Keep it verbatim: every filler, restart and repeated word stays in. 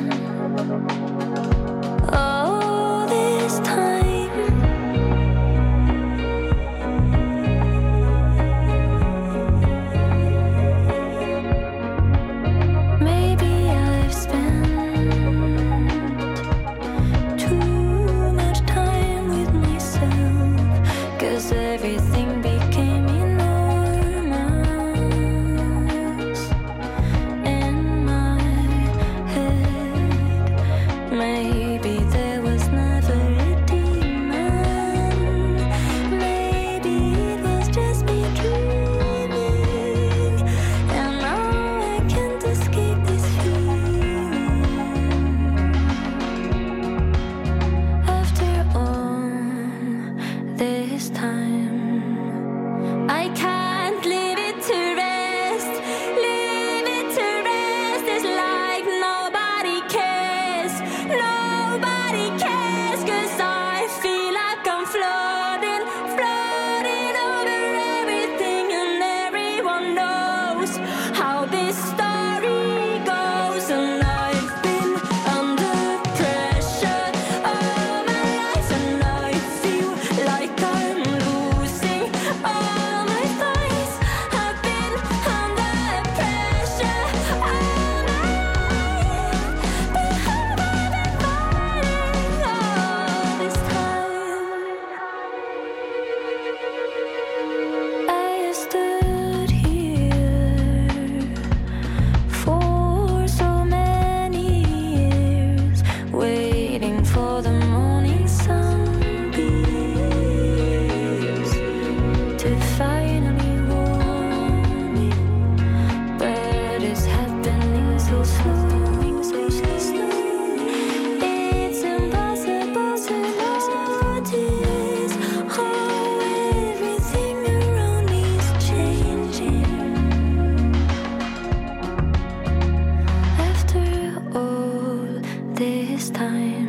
all this time. Maybe I've spent too much time with myself, 'cause everything became enormous in my head. Maybe there was never a demon. Maybe it was just me dreaming, and now I can't escape this feeling. After all this time, I can't leave it to rest. Leave it to rest. It's like nobody cares. Nobody cares, 'cause I feel like I'm floating, floating over everything, and everyone knows how this story goes. And I've been under pressure all my life, and I feel like I'm losing all my fights. I've been under pressure all my life, but have I been fighting all this time? I stood here for so many years, waiting for the morning sunbeams to finally warm me, but it's happening so slow, so slow. It's impossible to notice how everything around me is changing. After all this time,